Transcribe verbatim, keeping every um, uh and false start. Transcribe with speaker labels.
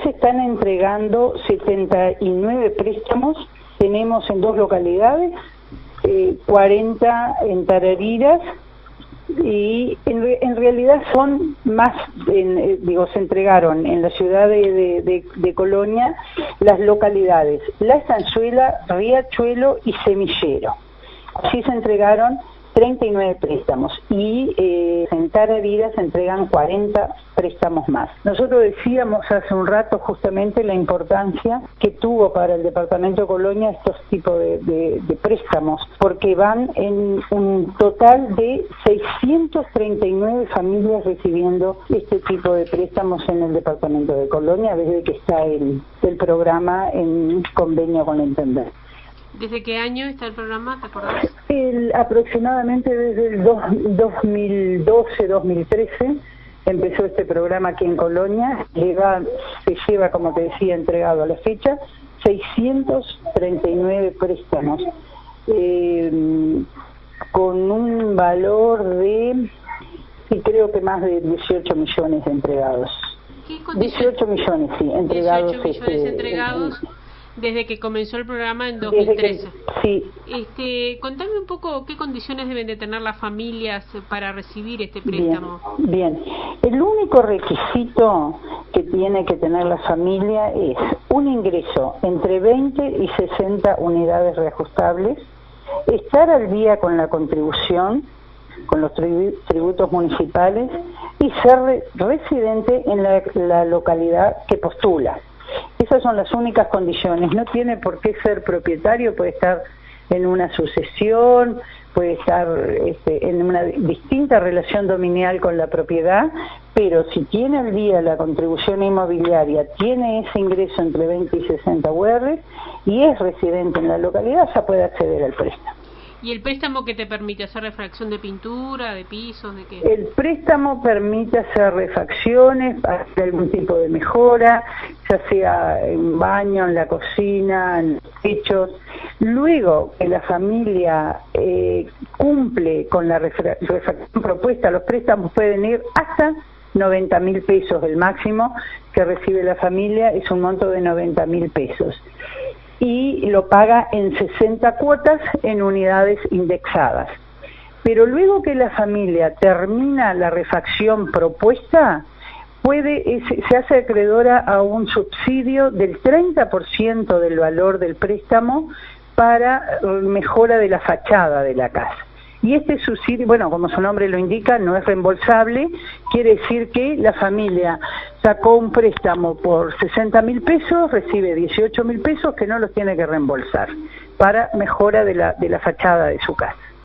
Speaker 1: se están entregando setenta y nueve préstamos, tenemos en dos localidades, eh, cuarenta en Tarariras, y en, en realidad son más, en, eh, digo, se entregaron en la ciudad de, de, de, de Colonia las localidades La Estanzuela, Riachuelo y Semillero. Así se entregaron treinta y nueve préstamos y eh, en Tarariras se entregan cuarenta préstamos más. Nosotros decíamos hace un rato justamente la importancia que tuvo para el departamento de Colonia estos tipos de, de, de préstamos, porque van en un total de seiscientas treinta y nueve familias recibiendo este tipo de préstamos en el departamento de Colonia desde que está el, el programa en convenio con la Intendencia.
Speaker 2: ¿Desde qué año está el programa, te acordás?
Speaker 1: El, aproximadamente desde el dos mil doce, dos mil trece empezó este programa aquí en Colonia. Lleva, se lleva, como te decía, entregado a la fecha seiscientos treinta y nueve préstamos eh, con un valor de, sí, creo que más de dieciocho millones entregados. dieciocho millones, sí, entregados.
Speaker 2: dieciocho millones
Speaker 1: este,
Speaker 2: entregados.
Speaker 1: En,
Speaker 2: Desde que comenzó el programa en dos mil trece.
Speaker 1: Que, sí.
Speaker 2: Este, contame un poco qué condiciones deben de tener las familias para recibir este préstamo.
Speaker 1: Bien, bien. El único requisito que tiene que tener la familia es un ingreso entre veinte y sesenta unidades reajustables, estar al día con la contribución, con los tributos municipales y ser residente en la, la localidad que postula. Esas son las únicas condiciones. No tiene por qué ser propietario, puede estar en una sucesión, puede estar este, en una distinta relación dominial con la propiedad, pero si tiene al día la contribución inmobiliaria, tiene ese ingreso entre veinte y sesenta U R y es residente en la localidad, ya puede acceder al préstamo.
Speaker 2: ¿Y el préstamo que te permite hacer refacción de pintura, de pisos, de qué?
Speaker 1: El préstamo permite hacer refacciones, hacer algún tipo de mejora, ya sea en baño, en la cocina, en los techos. Luego que la familia eh, cumple con la refacción propuesta, los préstamos pueden ir hasta noventa mil pesos. El máximo que recibe la familia es un monto de noventa mil pesos. Y lo paga en sesenta cuotas en unidades indexadas. Pero luego que la familia termina la refacción propuesta, puede se hace acreedora a un subsidio del treinta por ciento del valor del préstamo para mejora de la fachada de la casa. Y este subsidio, bueno, como su nombre lo indica, no es reembolsable, quiere decir que la familia sacó un préstamo por sesenta mil pesos, recibe dieciocho mil pesos que no los tiene que reembolsar para mejora de la, de la fachada de su casa.